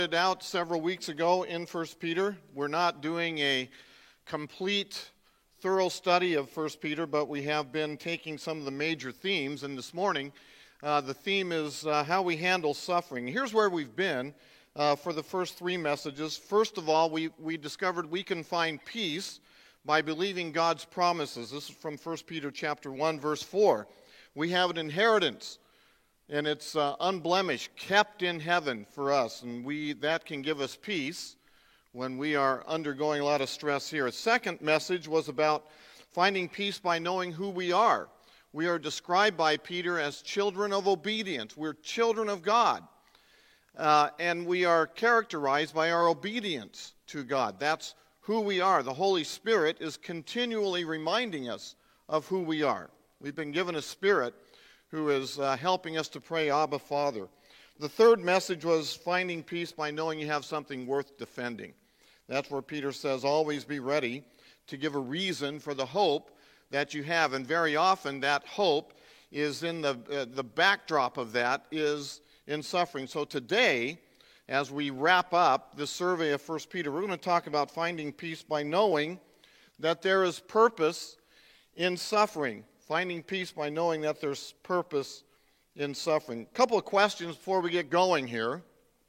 Out several weeks ago in 1 Peter. We're not doing a complete, thorough study of 1 Peter, but we have been taking some of the major themes, and this morning the theme is how we handle suffering. Here's where we've been for the first three messages. First of all, we discovered we can find peace by believing God's promises. This is from 1 Peter chapter 1, verse 4. We have an inheritance, and it's unblemished, kept in heaven for us, and that can give us peace when we are undergoing a lot of stress here. A second message was about finding peace by knowing who we are. We are described by Peter as children of obedience. We're children of God, and we are characterized by our obedience to God. That's who we are. The Holy Spirit is continually reminding us of who we are. We've been given a Spirit who is helping us to pray, Abba, Father. The third message was finding peace by knowing you have something worth defending. That's where Peter says, always be ready to give a reason for the hope that you have. And very often that hope is in the backdrop of that is in suffering. So today, as we wrap up the survey of 1 Peter, we're going to talk about finding peace by knowing that there is purpose in suffering. Finding peace by knowing that there's purpose in suffering. A couple of questions before we get going here.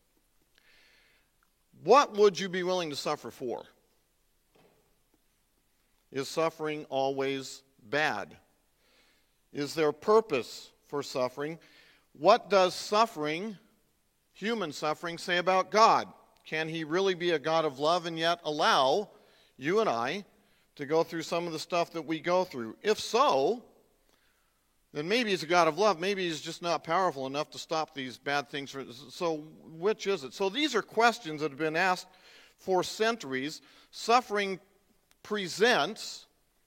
What would you be willing to suffer for? Is suffering always bad? Is there purpose for suffering? What does suffering, human suffering, say about God? Can he really be a God of love and yet allow you and I to go through some of the stuff that we go through? If so, then maybe he's a God of love. Maybe he's just not powerful enough to stop these bad things. So which is it? So these are questions that have been asked for centuries. Suffering presents,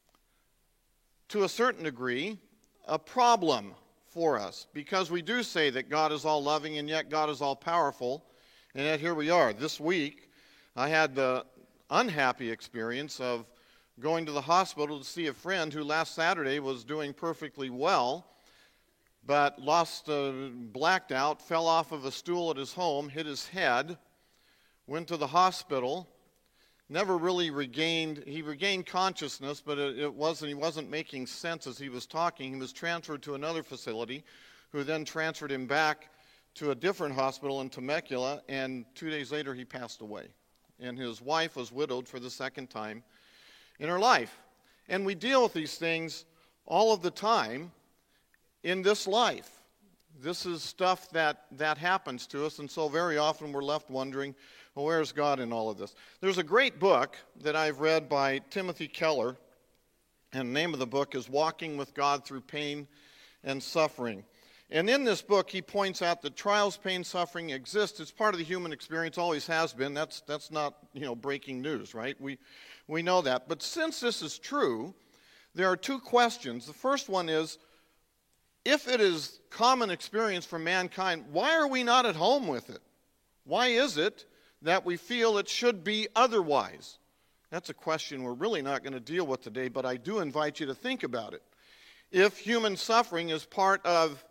to a certain degree, a problem for us, because we do say that God is all loving and yet God is all powerful, and yet here we are. This week, I had the unhappy experience of going to the hospital to see a friend who last Saturday was doing perfectly well, but blacked out, fell off of a stool at his home, hit his head, went to the hospital, never really he regained consciousness, but he wasn't making sense as he was talking. He was transferred to another facility, who then transferred him back to a different hospital in Temecula, and 2 days later he passed away. And his wife was widowed for the second time in her life. And we deal with these things all of the time in this life. This is stuff that happens to us, and so very often we're left wondering, well, where's God in all of this? There's a great book that I've read by Timothy Keller, and the name of the book is Walking with God Through Pain and Suffering. And in this book, he points out that trials, pain, suffering exist. It's part of the human experience, always has been. That's not, breaking news, right? We know that. But since this is true, there are two questions. The first one is, if it is common experience for mankind, why are we not at home with it? Why is it that we feel it should be otherwise? That's a question we're really not going to deal with today, but I do invite you to think about it. If human suffering is part of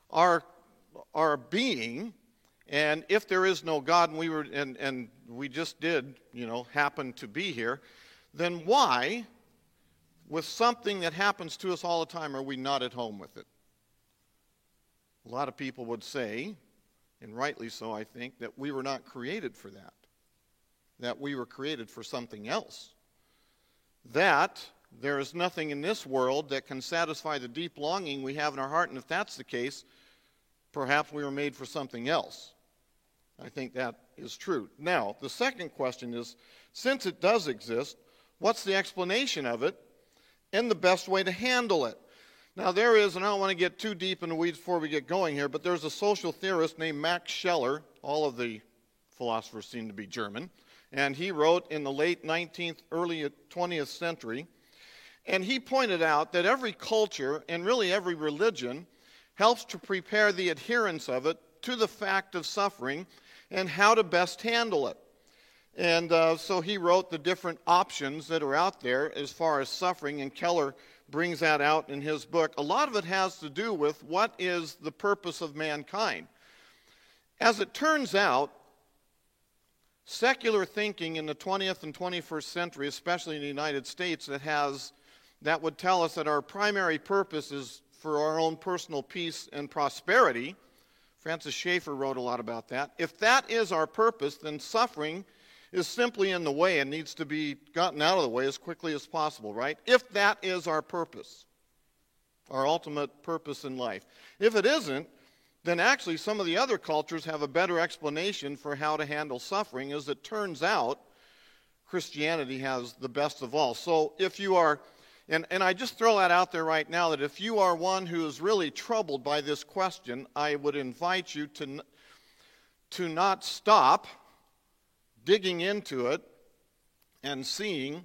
our being, and if there is no God, and we just did, happen to be here, then why, with something that happens to us all the time, are we not at home with it? A lot of people would say, and rightly so, I think, that we were not created for that we were created for something else, that there is nothing in this world that can satisfy the deep longing we have in our heart, and if that's the case, perhaps we were made for something else. I think that is true. Now, the second question is, since it does exist, what's the explanation of it and the best way to handle it? Now, there is, and I don't want to get too deep in the weeds before we get going here, but there's a social theorist named Max Scheler. All of the philosophers seem to be German. And he wrote in the late 19th, early 20th century, and he pointed out that every culture, and really every religion, helps to prepare the adherents of it to the fact of suffering and how to best handle it. And so he wrote the different options that are out there as far as suffering, and Keller brings that out in his book. A lot of it has to do with what is the purpose of mankind. As it turns out, secular thinking in the 20th and 21st century, especially in the United States, that would tell us that our primary purpose is for our own personal peace and prosperity. Francis Schaeffer wrote a lot about that. If that is our purpose, then suffering is simply in the way and needs to be gotten out of the way as quickly as possible, right? If that is our purpose, our ultimate purpose in life. If it isn't, then actually some of the other cultures have a better explanation for how to handle suffering. As it turns out, Christianity has the best of all. So if you are, and I just throw that out there right now, that if you are one who is really troubled by this question, I would invite you to not stop digging into it and seeing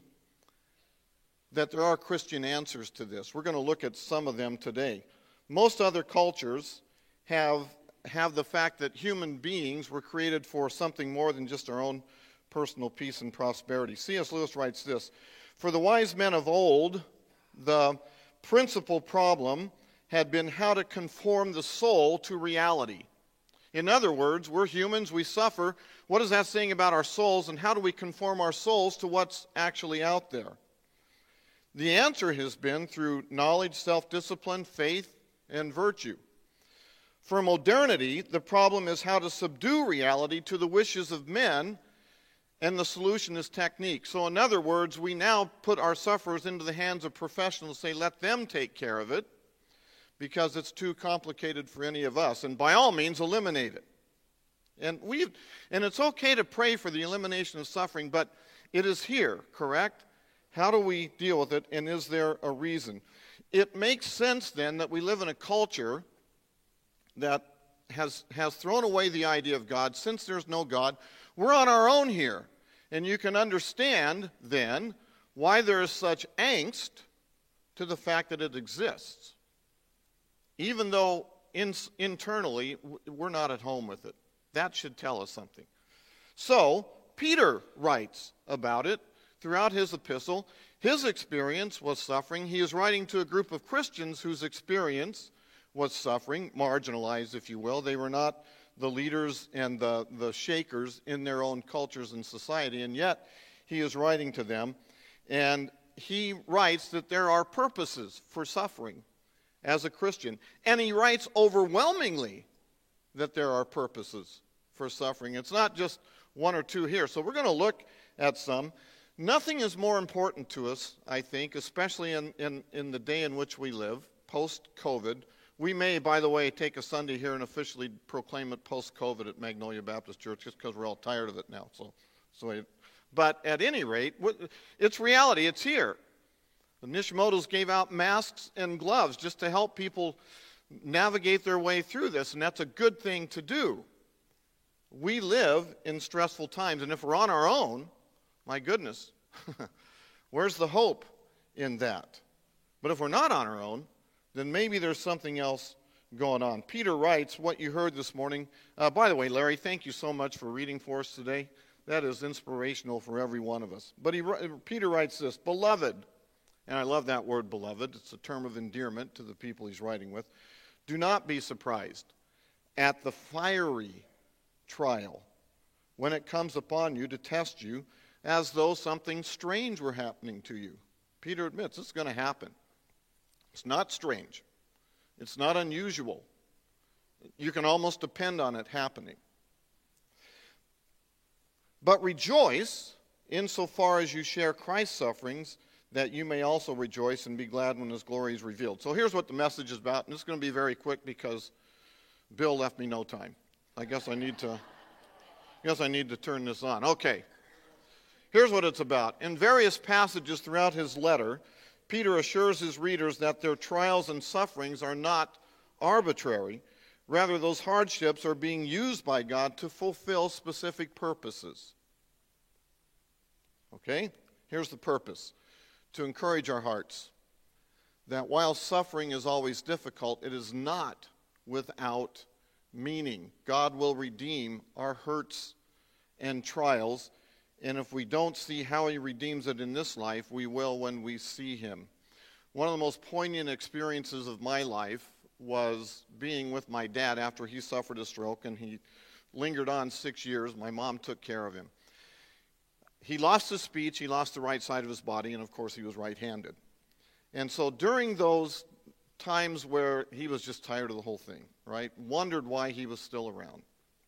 that there are Christian answers to this. We're going to look at some of them today. Most other cultures have the fact that human beings were created for something more than just our own personal peace and prosperity. C.S. Lewis writes this: "For the wise men of old, the principal problem had been how to conform the soul to reality." In other words, we're humans, we suffer. What is that saying about our souls, and how do we conform our souls to what's actually out there? The answer has been through knowledge, self-discipline, faith, and virtue. For modernity, the problem is how to subdue reality to the wishes of men, and the solution is technique. So in other words, we now put our sufferers into the hands of professionals, say, let them take care of it, because it's too complicated for any of us. And by all means, eliminate it. And it's okay to pray for the elimination of suffering, but it is here, correct? How do we deal with it, and is there a reason? It makes sense, then, that we live in a culture that has thrown away the idea of God. Since there's no God, we're on our own here. And you can understand, then, why there is such angst to the fact that it exists, even though internally we're not at home with it. That should tell us something. So, Peter writes about it throughout his epistle. His experience was suffering. He is writing to a group of Christians whose experience was suffering, marginalized, if you will. They were not the leaders and the shakers in their own cultures and society, and yet he is writing to them, and he writes that there are purposes for suffering as a Christian, and he writes overwhelmingly that there are purposes for suffering. It's not just one or two here. So we're going to look at some. Nothing is more important to us, I think, especially in the day in which we live, post-COVID. We may, by the way, take a Sunday here and officially proclaim it post-COVID at Magnolia Baptist Church, just because we're all tired of it now. But at any rate, it's reality. It's here. The Nishimotos gave out masks and gloves just to help people navigate their way through this, and that's a good thing to do. We live in stressful times, and if we're on our own, my goodness, where's the hope in that? But if we're not on our own, then maybe there's something else going on. Peter writes what you heard this morning. By the way, Larry, thank you so much for reading for us today. That is inspirational for every one of us. But Peter writes this: "Beloved," and I love that word, beloved. It's a term of endearment to the people he's writing with. "Do not be surprised at the fiery trial when it comes upon you to test you as though something strange were happening to you." Peter admits it's going to happen. It's not strange. It's not unusual. You can almost depend on it happening. "But rejoice insofar as you share Christ's sufferings, that you may also rejoice and be glad when his glory is revealed." So here's what the message is about, and it's going to be very quick because Bill left me no time. I guess I need to turn this on. Okay. Here's what it's about. In various passages throughout his letter, Peter assures his readers that their trials and sufferings are not arbitrary. Rather, those hardships are being used by God to fulfill specific purposes. Okay? Here's the purpose: to encourage our hearts that while suffering is always difficult, it is not without meaning. God will redeem our hurts and trials, and if we don't see how he redeems it in this life, we will when we see him. One of the most poignant experiences of my life was being with my dad after he suffered a stroke, and he lingered on 6 years. My mom took care of him. he lost his speech, he lost the right side of his body, and of course he was right-handed. And so during those times where he was just tired of the whole thing, right? Wondered why he was still around.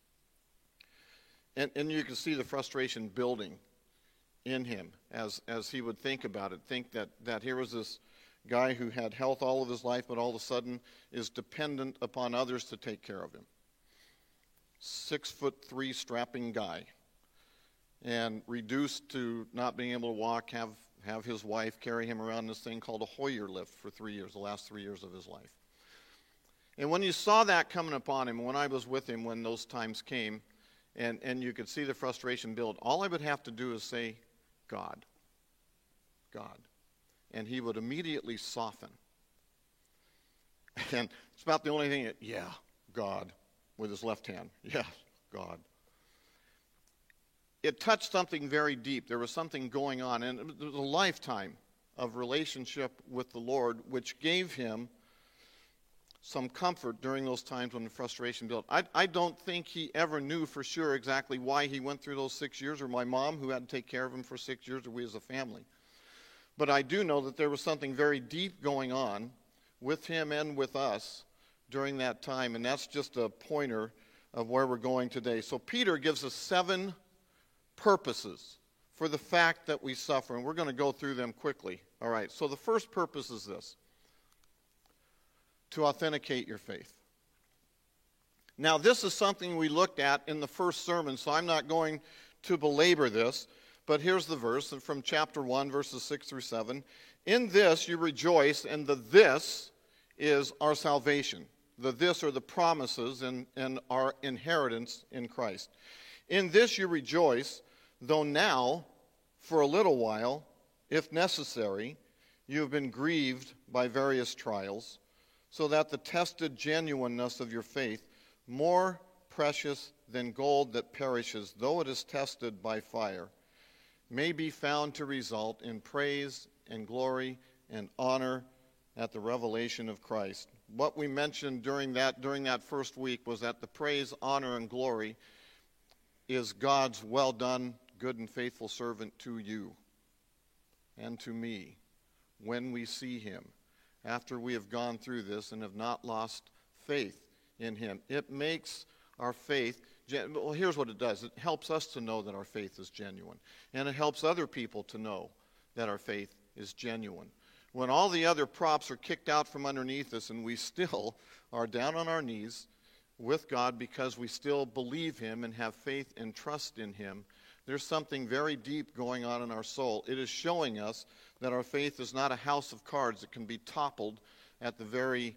And you can see the frustration building in him as he would think about it. Think that here was this guy who had health all of his life, but all of a sudden is dependent upon others to take care of him. 6'3" strapping guy. And reduced to not being able to walk, have his wife carry him around this thing called a Hoyer lift for 3 years, the last 3 years of his life. And when you saw that coming upon him, when I was with him when those times came, and you could see the frustration build, all I would have to do is say, God. God. And he would immediately soften. And it's about the only thing that, yeah, God, with his left hand. Yeah, God. It touched something very deep. There was something going on, and it was a lifetime of relationship with the Lord, which gave him some comfort during those times when the frustration built. I don't think he ever knew for sure exactly why he went through those 6 years, or my mom, who had to take care of him for 6 years, or we as a family. But I do know that there was something very deep going on with him and with us during that time, and that's just a pointer of where we're going today. So Peter gives us 7 purposes for the fact that we suffer, and we're going to go through them quickly. All right, so the first purpose is this: to authenticate your faith. Now, this is something we looked at in the first sermon, so I'm not going to belabor this, but here's the verse from chapter 1, verses 6 through 7. In this you rejoice, and the this is our salvation. The this are the promises and our inheritance in Christ. In this you rejoice, though now, for a little while, if necessary, you have been grieved by various trials, so that the tested genuineness of your faith, more precious than gold that perishes, though it is tested by fire, may be found to result in praise and glory and honor at the revelation of Christ. What we mentioned during that first week was that the praise, honor, and glory is God's well done, good and faithful servant to you and to me when we see him, after we have gone through this and have not lost faith in him. It makes our faith, well, here's what it does. It helps us to know that our faith is genuine. And it helps other people to know that our faith is genuine. When all the other props are kicked out from underneath us and we still are down on our knees with God because we still believe him and have faith and trust in him, there's something very deep going on in our soul. It is showing us that our faith is not a house of cards that can be toppled at the very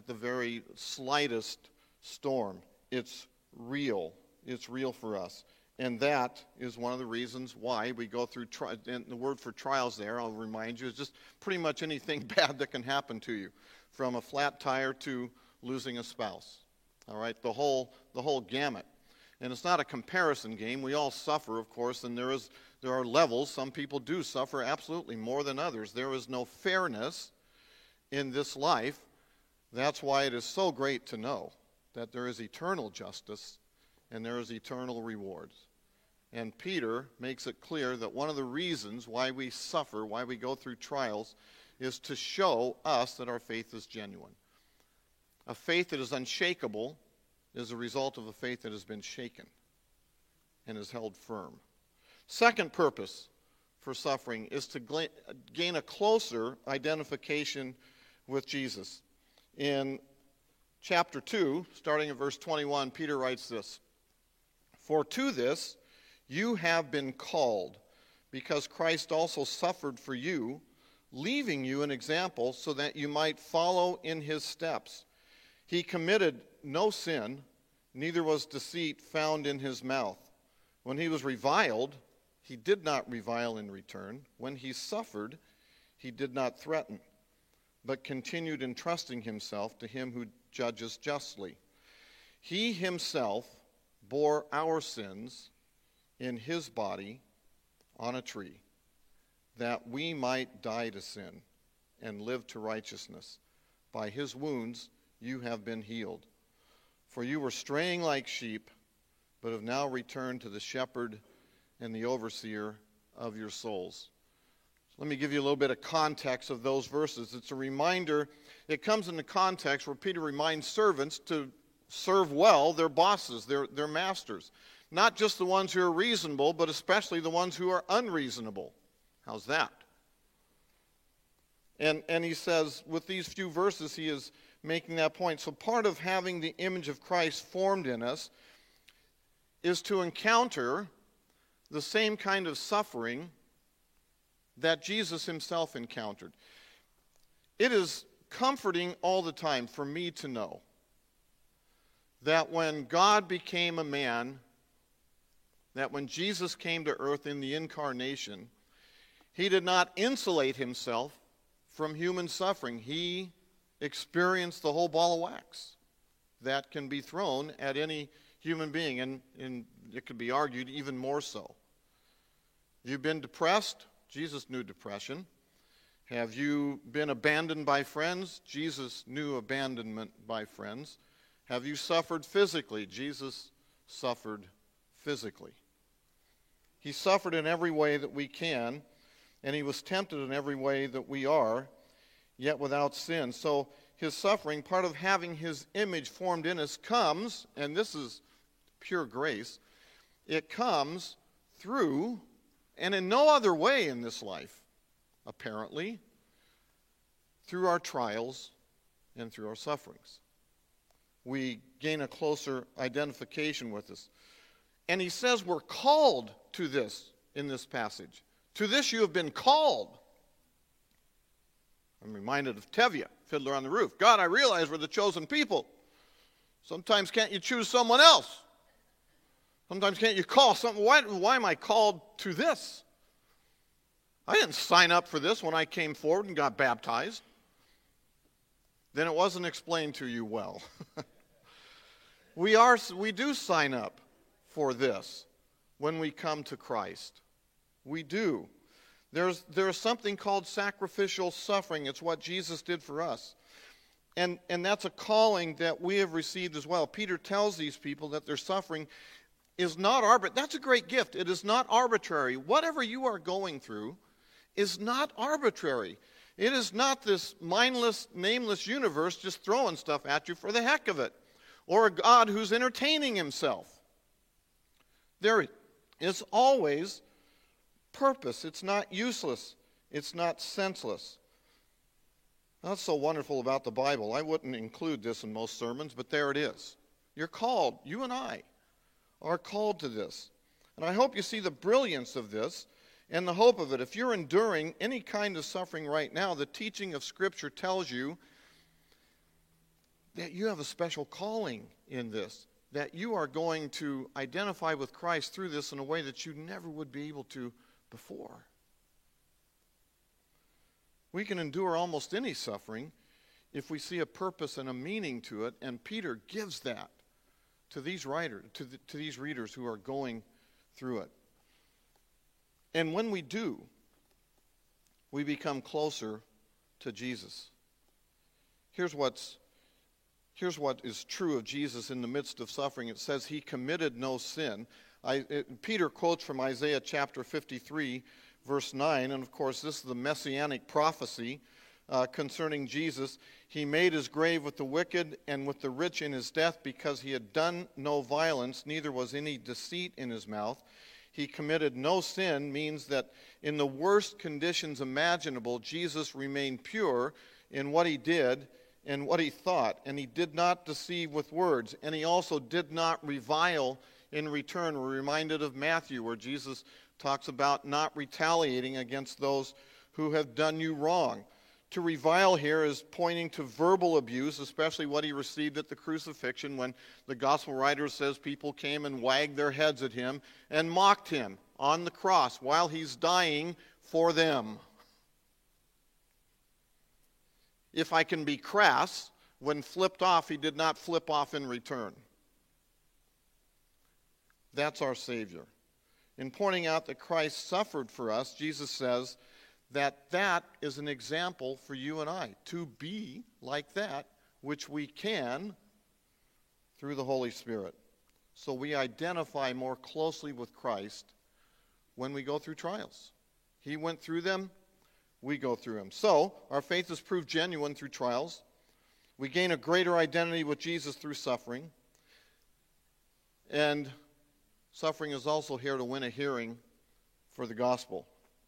slightest storm. It's real. It's real for us. And that is one of the reasons why we go through, and the word for trials there, I'll remind you, is just pretty much anything bad that can happen to you, from a flat tire to losing a spouse. All right, the whole gamut. And it's not a comparison game. We all suffer, of course, and there are levels. Some people do suffer absolutely more than others. There is no fairness in this life. That's why it is so great to know that there is eternal justice and there is eternal rewards. And Peter makes it clear that one of the reasons why we suffer, why we go through trials, is to show us that our faith is genuine. A faith that is unshakable is a result of a faith that has been shaken and is held firm. Second purpose for suffering is to gain a closer identification with Jesus. In chapter 2, starting at verse 21, Peter writes this: "For to this you have been called, because Christ also suffered for you, leaving you an example so that you might follow in his steps. He committed no sin, neither was deceit found in his mouth. When he was reviled, he did not revile in return. When he suffered, he did not threaten, but continued entrusting himself to him who judges justly. He himself bore our sins in his body on a tree, that we might die to sin and live to righteousness. By his wounds you have been healed. For you were straying like sheep, but have now returned to the shepherd and the overseer of your souls. Let me give you a little bit of context of those verses. It's a reminder. It comes in the context where Peter reminds servants to serve well their bosses, their masters. Not just the ones who are reasonable, but especially the ones who are unreasonable. How's that? And he says, with these few verses, he is making that point. So part of having the image of Christ formed in us is to encounter the same kind of suffering that Jesus himself encountered. It is comforting all the time for me to know that when God became a man, that when Jesus came to earth in the incarnation, he did not insulate himself from human suffering. He experienced the whole ball of wax that can be thrown at any human being, and it could be argued even more so. You've been depressed? Jesus knew depression. Have you been abandoned by friends? Jesus knew abandonment by friends. Have you suffered physically? Jesus suffered physically. He suffered in every way that we can, and he was tempted in every way that we are, yet without sin. So his suffering, part of having his image formed in us, comes, and this is pure grace, it comes through, and in no other way in this life, apparently, through our trials and through our sufferings. We gain a closer identification with this. And he says we're called to this in this passage. To this you have been called. I'm reminded of Tevye, Fiddler on the Roof. God, I realize we're the chosen people. Sometimes can't you choose someone else? Sometimes can't you call something? Why am I called to this? I didn't sign up for this when I came forward and got baptized. Then it wasn't explained to you well. We do sign up for this when we come to Christ. We do. There's something called sacrificial suffering. It's what Jesus did for us. And that's a calling that we have received as well. Peter tells these people that their suffering is not arbitrary. That's a great gift. It is not arbitrary. Whatever you are going through is not arbitrary. It is not this mindless, nameless universe just throwing stuff at you for the heck of it, or a God who's entertaining himself. There is always purpose. It's not useless. It's not senseless. That's so wonderful about the Bible. I wouldn't include this in most sermons, but there it is. You're called. You and I are called to this. And I hope you see the brilliance of this and the hope of it. If you're enduring any kind of suffering right now, the teaching of Scripture tells you that you have a special calling in this, that you are going to identify with Christ through this in a way that you never would be able to before. We can endure almost any suffering if we see a purpose and a meaning to it, and Peter gives that to these writers, to these readers who are going through it. And when we do, we become closer to Jesus. Here's what is true of Jesus in the midst of suffering. It says he committed no sin. Peter quotes from Isaiah chapter 53, verse 9, and of course this is the messianic prophecy concerning Jesus. He made his grave with the wicked and with the rich in his death, because he had done no violence, neither was any deceit in his mouth. He committed no sin means that in the worst conditions imaginable, Jesus remained pure in what he did and what he thought, and he did not deceive with words, and he also did not revile in return. We're reminded of Matthew, where Jesus talks about not retaliating against those who have done you wrong. To revile here is pointing to verbal abuse, especially what he received at the crucifixion, when the gospel writer says people came and wagged their heads at him and mocked him on the cross while he's dying for them. If I can be crass, when flipped off, he did not flip off in return. That's our Savior. In pointing out that Christ suffered for us, Jesus says that is an example for you and I, to be like that, which we can through the Holy Spirit. So we identify more closely with Christ when we go through trials. He went through them, we go through them. So, our faith is proved genuine through trials. We gain a greater identity with Jesus through suffering. And suffering is also here to win a hearing for the gospel.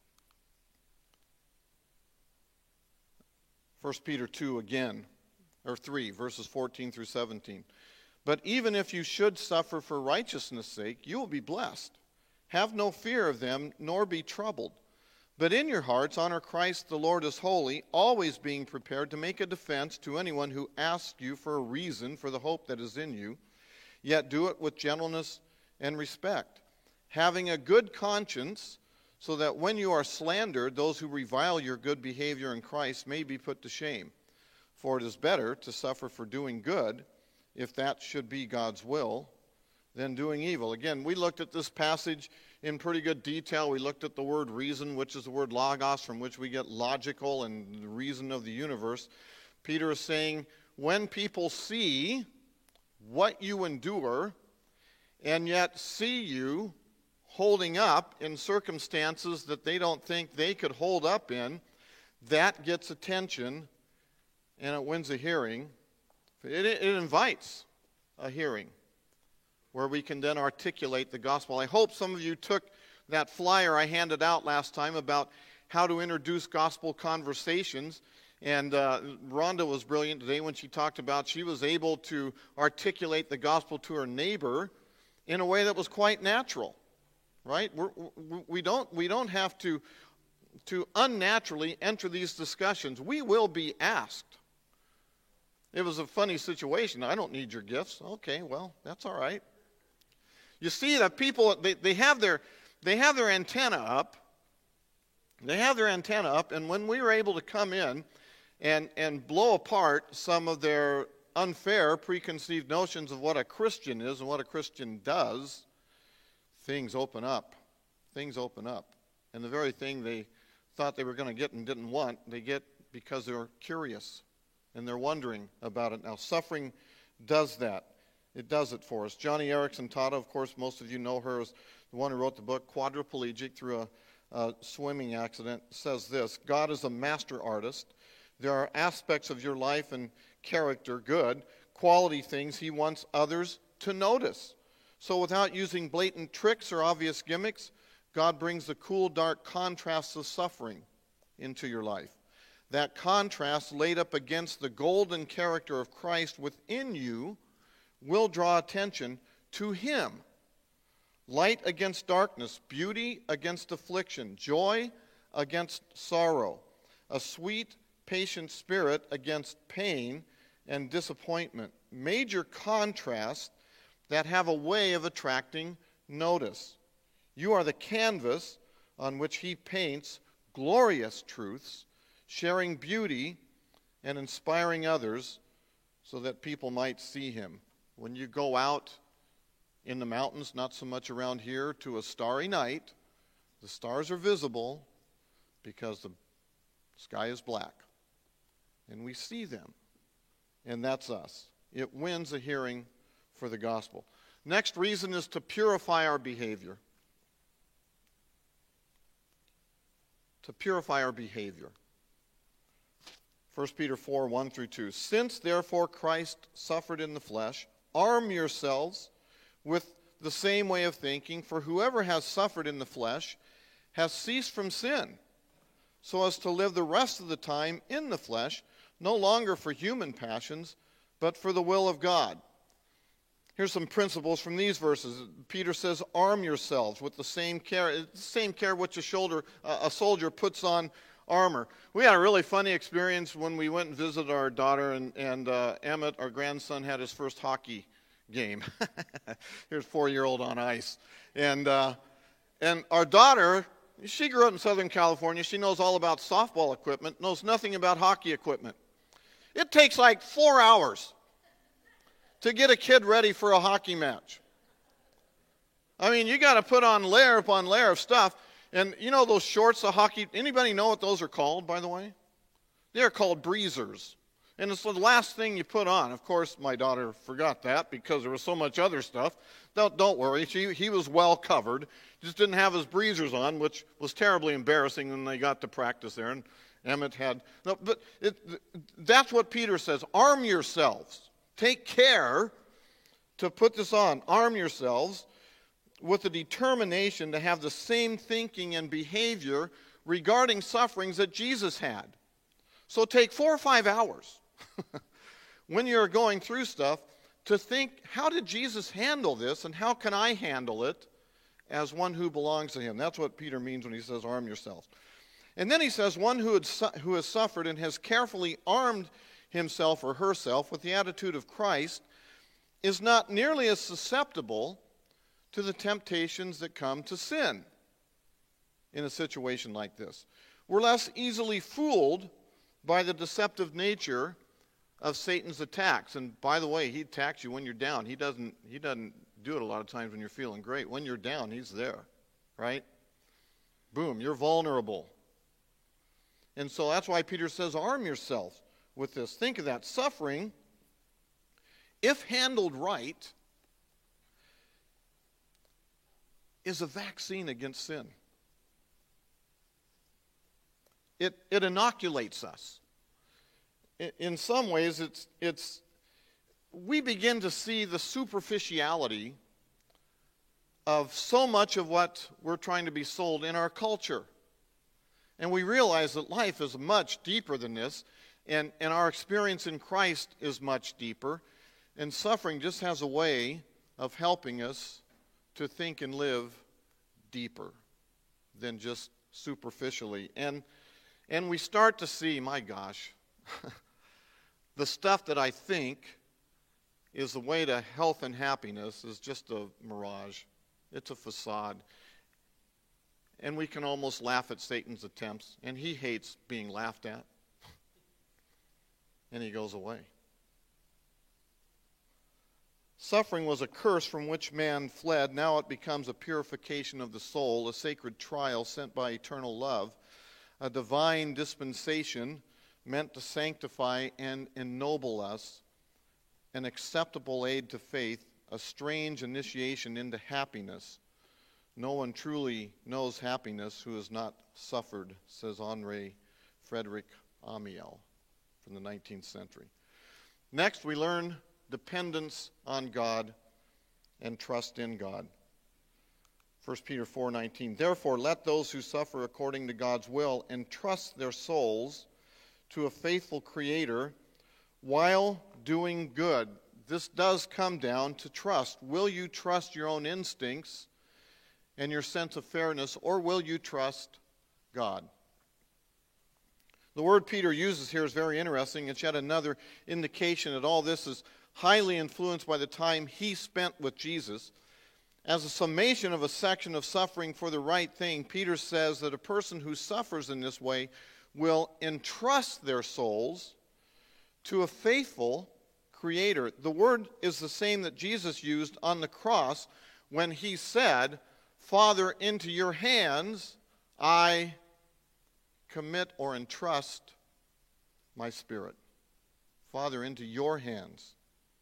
1 Peter 2 again, or 3, verses 14 through 17. But even if you should suffer for righteousness' sake, you will be blessed. Have no fear of them, nor be troubled. But in your hearts honor Christ the Lord as holy, always being prepared to make a defense to anyone who asks you for a reason for the hope that is in you. Yet do it with gentleness and respect, having a good conscience, so that when you are slandered, those who revile your good behavior in Christ may be put to shame. For it is better to suffer for doing good, if that should be God's will, than doing evil. Again, we looked at this passage in pretty good detail. We looked at the word reason, which is the word logos, from which we get logical and the reason of the universe. Peter is saying, when people see what you endure, and yet see you holding up in circumstances that they don't think they could hold up in, that gets attention, and it wins a hearing. It invites a hearing where we can then articulate the gospel. I hope some of you took that flyer I handed out last time about how to introduce gospel conversations. And Rhonda was brilliant today when she talked about she was able to articulate the gospel to her neighbor in a way that was quite natural, right? We don't have to unnaturally enter these discussions. We will be asked. It was a funny situation. I don't need your gifts. Okay, well, that's all right. You see that people, they have their antenna up. They have their antenna up, and when we were able to come in and blow apart some of their unfair preconceived notions of what a Christian is and what a Christian does, things open up. Things open up. And the very thing they thought they were going to get and didn't want, they get because they're curious and they're wondering about it. Now, suffering does that. It does it for us. Johnny Erickson Tata, of course, most of you know her as the one who wrote the book Quadriplegic through a swimming accident, says this: God is a master artist. There are aspects of your life and character, good, quality things he wants others to notice. So without using blatant tricks or obvious gimmicks, God brings the cool, dark contrasts of suffering into your life. That contrast laid up against the golden character of Christ within you will draw attention to him. Light against darkness, beauty against affliction, joy against sorrow, a sweet, patient spirit against pain and disappointment. Major contrasts that have a way of attracting notice. You are the canvas on which he paints glorious truths, sharing beauty and inspiring others so that people might see him. When you go out in the mountains, not so much around here, to a starry night, the stars are visible because the sky is black. And we see them. And that's us. It wins a hearing for the gospel. Next reason is to purify our behavior. To purify our behavior. 1 Peter 4, 1 through 2. Since therefore Christ suffered in the flesh, arm yourselves with the same way of thinking, for whoever has suffered in the flesh has ceased from sin, so as to live the rest of the time in the flesh, no longer for human passions, but for the will of God. Here's some principles from these verses. Peter says, arm yourselves with the same care which a soldier puts on armor. We had a really funny experience when we went and visited our daughter, and Emmett, our grandson, had his first hockey game. Here's 4-year-old on ice. And our daughter, she grew up in Southern California. She knows all about softball equipment, knows nothing about hockey equipment. It takes like 4 hours to get a kid ready for a hockey match. I mean, you got to put on layer upon layer of stuff. And you know those shorts, the hockey, anybody know what those are called, by the way? They're called breezers. And it's the last thing you put on. Of course, my daughter forgot that because there was so much other stuff. Don't worry, he was well covered. just didn't have his breezers on, which was terribly embarrassing when they got to practice there. And Emmett had, no, but that's what Peter says. Arm yourselves. Take care to put this on. Arm yourselves with a determination to have the same thinking and behavior regarding sufferings that Jesus had. So take 4 or 5 hours when you're going through stuff to think, how did Jesus handle this, and how can I handle it as one who belongs to him? That's what Peter means when he says arm yourselves. And then he says, one who has suffered and has carefully armed himself or herself with the attitude of Christ is not nearly as susceptible to the temptations that come to sin in a situation like this. We're less easily fooled by the deceptive nature of Satan's attacks. And by the way, he attacks you when you're down. He doesn't do it a lot of times when you're feeling great. When you're down, he's there, right? Boom, you're vulnerable. And so that's why Peter says, arm yourself with this. Think of that. Suffering, if handled right, is a vaccine against sin. It inoculates us. In some ways, we begin to see the superficiality of so much of what we're trying to be sold in our culture. And we realize that life is much deeper than this, and our experience in Christ is much deeper, and suffering just has a way of helping us to think and live deeper than just superficially. And we start to see, my gosh, the stuff that I think is the way to health and happiness is just a mirage. It's a facade. And we can almost laugh at Satan's attempts, and he hates being laughed at. And he goes away. Suffering was a curse from which man fled. Now it becomes a purification of the soul, a sacred trial sent by eternal love, a divine dispensation meant to sanctify and ennoble us, an acceptable aid to faith, a strange initiation into happiness. No one truly knows happiness who has not suffered, says Henri Frederick Amiel from the 19th century. Next, we learn dependence on God and trust in God. 1 Peter 4:19, therefore let those who suffer according to God's will entrust their souls to a faithful Creator while doing good. This does come down to trust. Will you trust your own instincts and your sense of fairness, or will you trust God? The word Peter uses here is very interesting. It's yet another indication that all this is highly influenced by the time he spent with Jesus. As a summation of a section of suffering for the right thing, Peter says that a person who suffers in this way will entrust their souls to a faithful Creator. The word is the same that Jesus used on the cross when he said, Father, into your hands I commit or entrust my spirit. Father, into your hands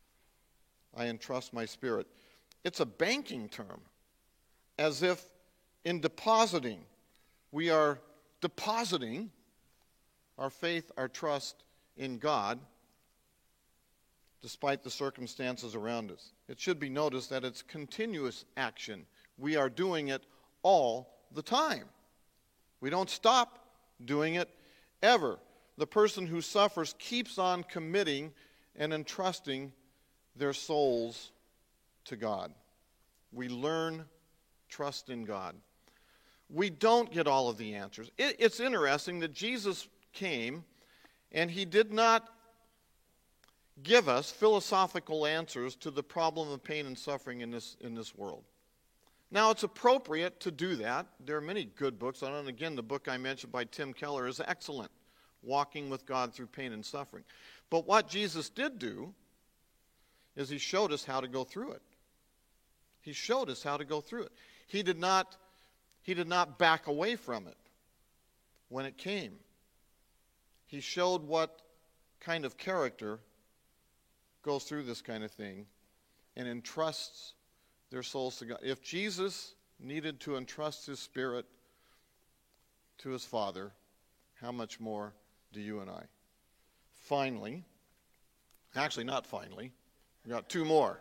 I entrust my spirit. It's a banking term, as if in depositing, we are depositing our faith, our trust in God, despite the circumstances around us. It should be noticed that it's continuous action. We are doing it all the time. We don't stop doing it ever. The person who suffers keeps on committing and entrusting their souls to God. We learn trust in God. We don't get all of the answers. It's interesting that Jesus came and he did not give us philosophical answers to the problem of pain and suffering in this world. Now, it's appropriate to do that. There are many good books on it. And again, the book I mentioned by Tim Keller is excellent, Walking with God Through Pain and Suffering. But what Jesus did do is he showed us how to go through it. He showed us how to go through it. He did not back away from it when it came. He showed what kind of character goes through this kind of thing and entrusts their souls to God. If Jesus needed to entrust his Spirit to his Father, how much more do you and I? Finally, actually not finally, we've got two more.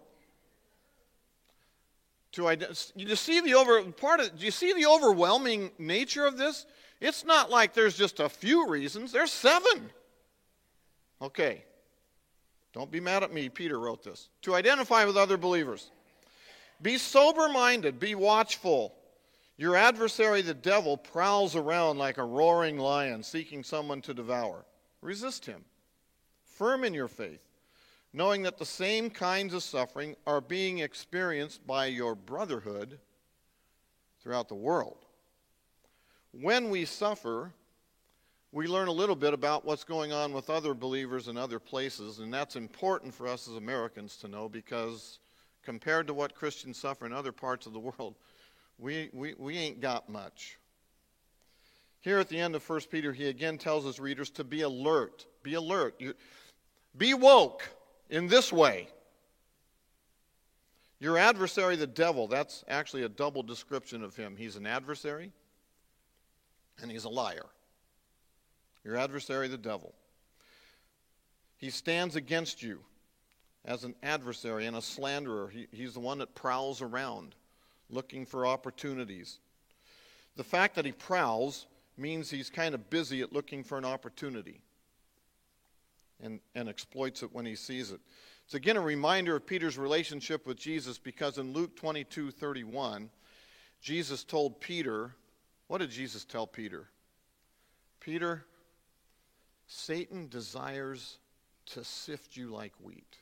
Do you see the overwhelming nature of this? It's not like there's just a few reasons. There's 7. Okay. Don't be mad at me. Peter wrote this. To identify with other believers. Be sober-minded. Be watchful. Your adversary, the devil, prowls around like a roaring lion, seeking someone to devour. Resist him. Firm in your faith, knowing that the same kinds of suffering are being experienced by your brotherhood throughout the world. When we suffer, we learn a little bit about what's going on with other believers in other places, and that's important for us as Americans to know, because compared to what Christians suffer in other parts of the world, we ain't got much. Here at the end of 1 Peter, he again tells his readers to be alert. Be alert. Be woke in this way. Your adversary, the devil, that's actually a double description of him. He's an adversary and he's a liar. Your adversary, the devil. He stands against you as an adversary and a slanderer. He's the one that prowls around looking for opportunities. The fact that he prowls means he's kind of busy at looking for an opportunity and exploits it when he sees it. It's again a reminder of Peter's relationship with Jesus, because in Luke 22:31, Jesus told Peter, what did Jesus tell Peter? Peter, Satan desires to sift you like wheat,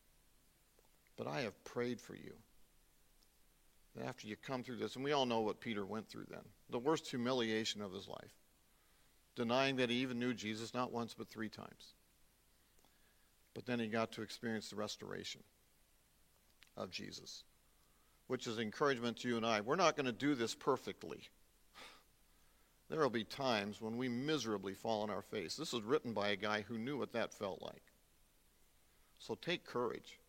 but I have prayed for you. That after you come through this, and we all know what Peter went through then, the worst humiliation of his life, denying that he even knew Jesus not once but 3 times. But then he got to experience the restoration of Jesus, which is encouragement to you and I. We're not going to do this perfectly. There will be times when we miserably fall on our face. This was written by a guy who knew what that felt like. So take courage.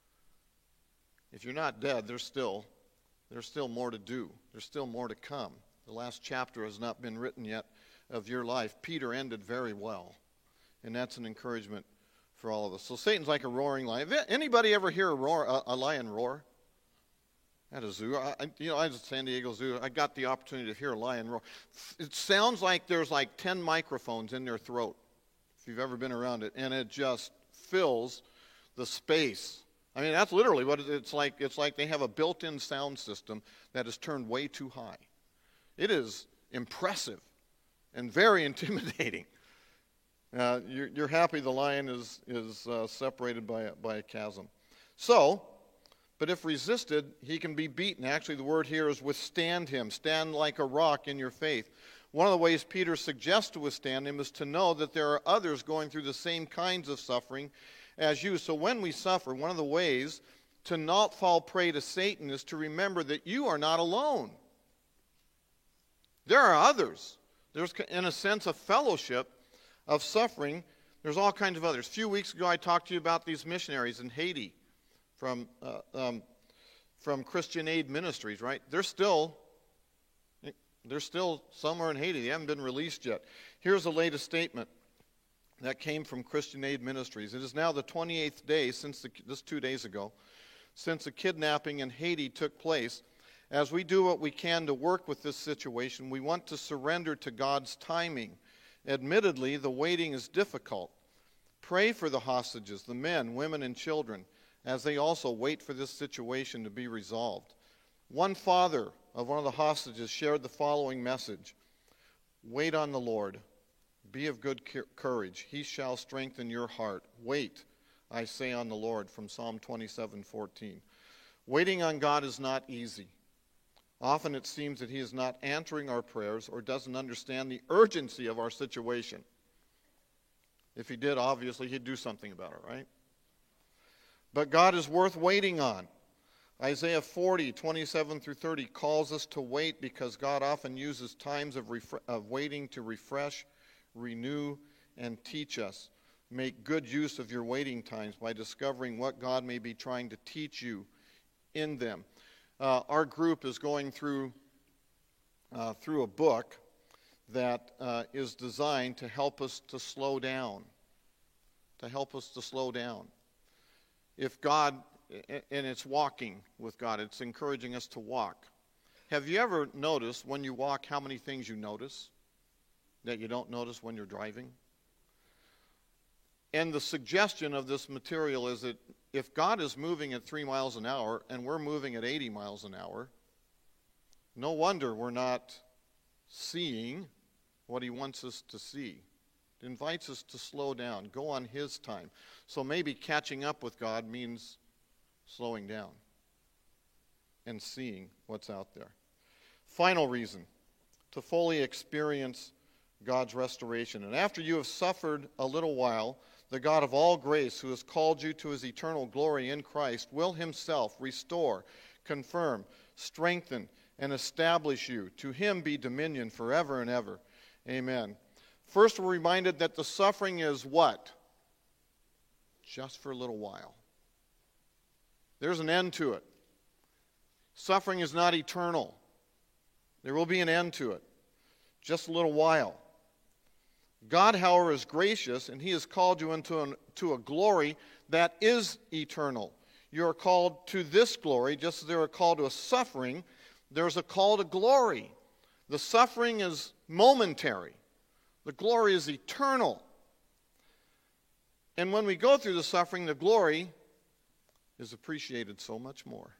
If you're not dead, there's still more to do. There's still more to come. The last chapter has not been written yet of your life. Peter ended very well, and that's an encouragement for all of us. So Satan's like a roaring lion. Anybody ever hear a lion roar at a zoo? I was at San Diego Zoo. I got the opportunity to hear a lion roar. It sounds like there's like 10 microphones in their throat, if you've ever been around it, and it just fills the space. I mean, that's literally what it's like. It's like they have a built-in sound system that is turned way too high. It is impressive and very intimidating. You're happy the lion is separated by a chasm. So, but if resisted, he can be beaten. Actually, the word here is withstand him. Stand like a rock in your faith. One of the ways Peter suggests to withstand him is to know that there are others going through the same kinds of suffering as you. So when we suffer, one of the ways to not fall prey to Satan is to remember that you are not alone. There are others. There's, in a sense, a fellowship of suffering. There's all kinds of others. A few weeks ago, I talked to you about these missionaries in Haiti from Christian Aid Ministries, right? They're still somewhere in Haiti. They haven't been released yet. Here's the latest statement that came from Christian Aid Ministries. It is now the 28th day this 2 days ago, since the kidnapping in Haiti took place. As we do what we can to work with this situation, we want to surrender to God's timing. Admittedly, the waiting is difficult. Pray for the hostages, the men, women, and children, as they also wait for this situation to be resolved. One father of one of the hostages shared the following message: wait on the Lord. Be of good courage. He shall strengthen your heart. Wait, I say, on the Lord, from Psalm 27:14. Waiting on God is not easy. Often it seems that he is not answering our prayers or doesn't understand the urgency of our situation. If he did, obviously, he'd do something about it, right? But God is worth waiting on. Isaiah 40:27-30 calls us to wait because God often uses times of waiting to refresh, renew, and teach us. Make good use of your waiting times by discovering what God may be trying to teach you in them. our group is going through a book that is designed to help us to slow down. If God, and it's walking with God, it's encouraging us to walk. Have you ever noticed when you walk how many things you notice that you don't notice when you're driving? And the suggestion of this material is that if God is moving at 3 miles an hour and we're moving at 80 miles an hour, no wonder we're not seeing what he wants us to see. It invites us to slow down, go on his time. So maybe catching up with God means slowing down and seeing what's out there. Final reason, to fully experience God's restoration. And after you have suffered a little while, the God of all grace, who has called you to his eternal glory in Christ, will himself restore, confirm, strengthen, and establish you. To him be dominion forever and ever. Amen. First, we're reminded that the suffering is what? Just for a little while. There's an end to it. Suffering is not eternal. There will be an end to it. Just a little while. God, however, is gracious, and he has called you into a glory that is eternal. You are called to this glory, just as there are called to a suffering, there's a call to glory. The suffering is momentary. The glory is eternal. And when we go through the suffering, the glory is appreciated so much more.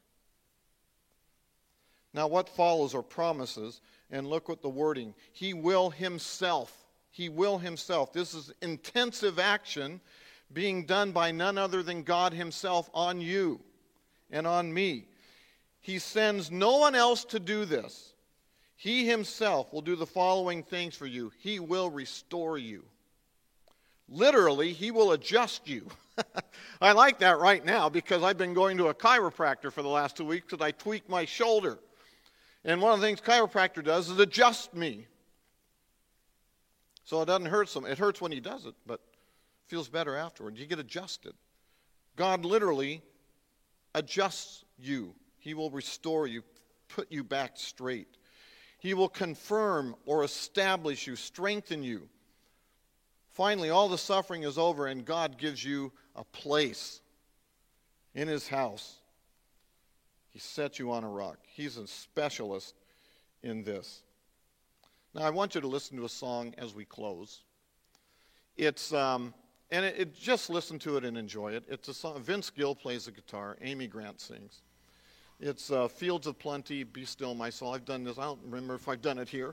Now what follows are promises, and look at the wording. He will himself. He will himself. This is intensive action being done by none other than God himself on you and on me. He sends no one else to do this. He himself will do the following things for you. He will restore you. Literally, he will adjust you. I like that right now because I've been going to a chiropractor for the last 2 weeks because I tweaked my shoulder. And one of the things chiropractor does is adjust me. So it doesn't hurt so much. It hurts when he does it, but it feels better afterwards. You get adjusted. God literally adjusts you. He will restore you, put you back straight. He will confirm or establish you, strengthen you. Finally, all the suffering is over and God gives you a place in his house. He sets you on a rock. He's a specialist in this. Now, I want you to listen to a song as we close. It's, just listen to it and enjoy it. It's a song. Vince Gill plays the guitar. Amy Grant sings. It's Fields of Plenty, Be Still My Soul. I've done this. I don't remember if I've done it here.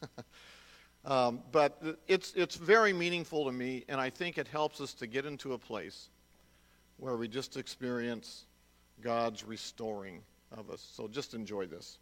But it's very meaningful to me, and I think it helps us to get into a place where we just experience God's restoring of us. So just enjoy this.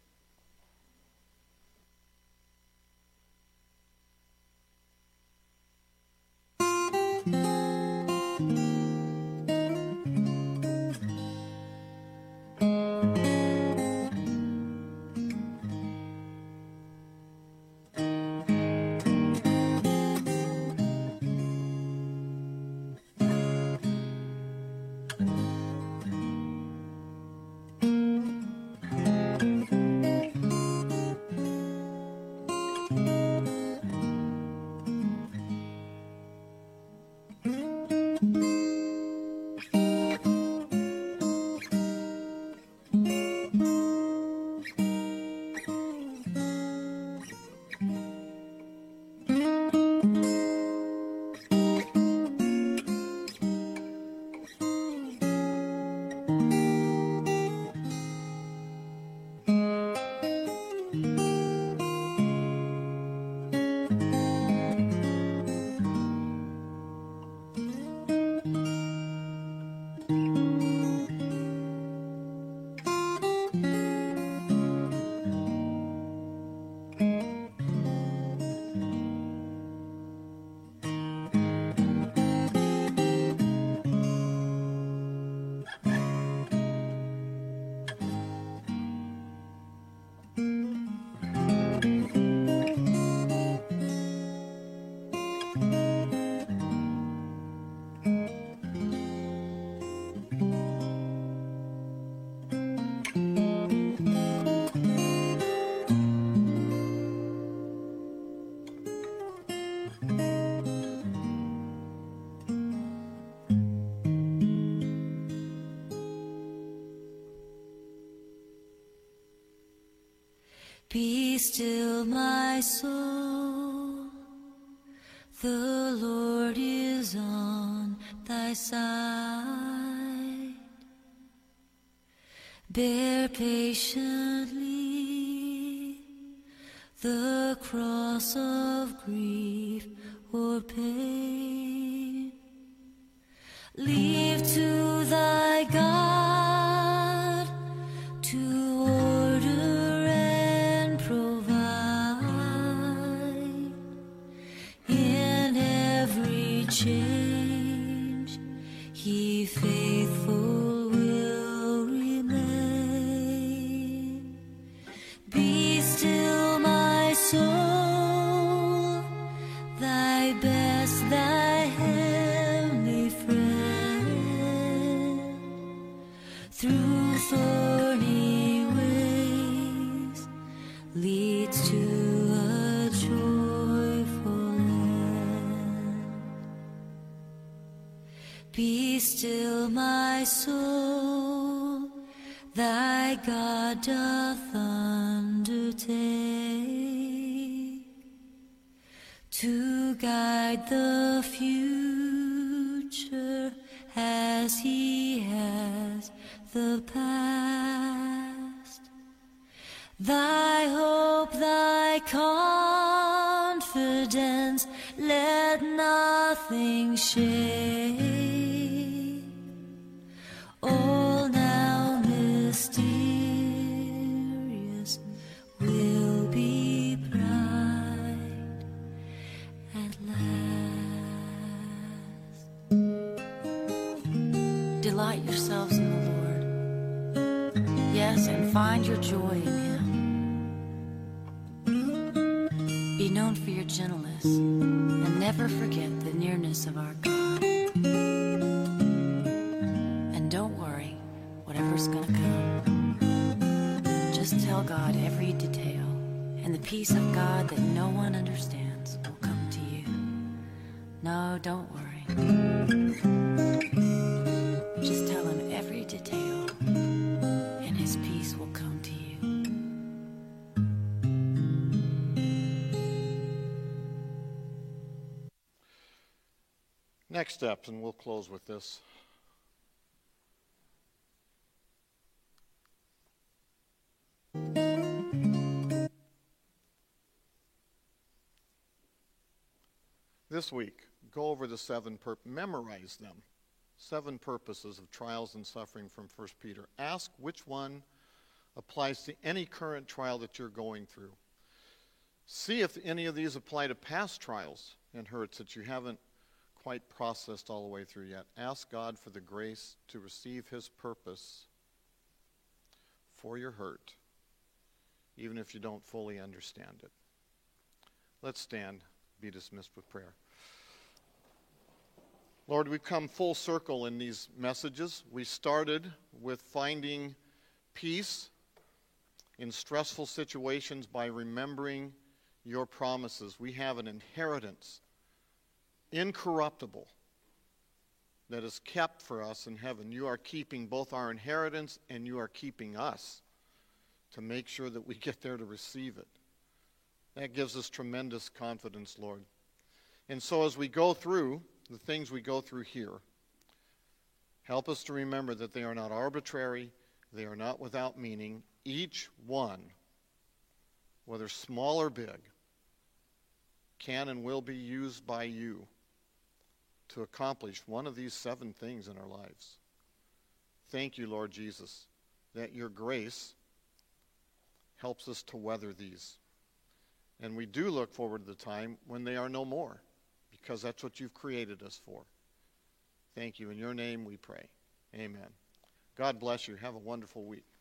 still, my soul, the Lord is on thy side. Bear patiently the cross of grief or pain. Leave to thy God to order and provide. In every change he faithful will remain. Be still, my soul, thy best, thy heavenly friend. Through thorny ways leads to a joyful end. Be still, my soul, thy God doth undertake to guide the future as he has the past. Thy hope, thy confidence, let nothing shake. All now mysterious will be bright at last. Delight yourselves in the Lord. Yes, and find your joy in Him. Be known for your gentleness, and never forget the nearness of our God. And don't worry, whatever's gonna come. Just tell God every detail, and the peace of God that no one understands will come to you. No, don't worry. Just tell Him every detail, and His peace will come to you. Next steps, and we'll close with this. This week, go over the memorize them. 7 purposes of trials and suffering from 1 Peter. Ask which one applies to any current trial that you're going through. See if any of these apply to past trials and hurts that you haven't quite processed all the way through yet. Ask God for the grace to receive His purpose for your hurt, even if you don't fully understand it. Let's stand, be dismissed with prayer. Lord, we've come full circle in these messages. We started with finding peace in stressful situations by remembering your promises. We have an inheritance, incorruptible, that is kept for us in heaven. You are keeping both our inheritance and you are keeping us to make sure that we get there to receive it. That gives us tremendous confidence, Lord. And so as we go through the things we go through here, help us to remember that they are not arbitrary, they are not without meaning. Each one, whether small or big, can and will be used by you to accomplish one of these 7 things in our lives. Thank you, Lord Jesus, that your grace helps us to weather these. And we do look forward to the time when they are no more, because that's what you've created us for. Thank you. In your name we pray. Amen. God bless you. Have a wonderful week.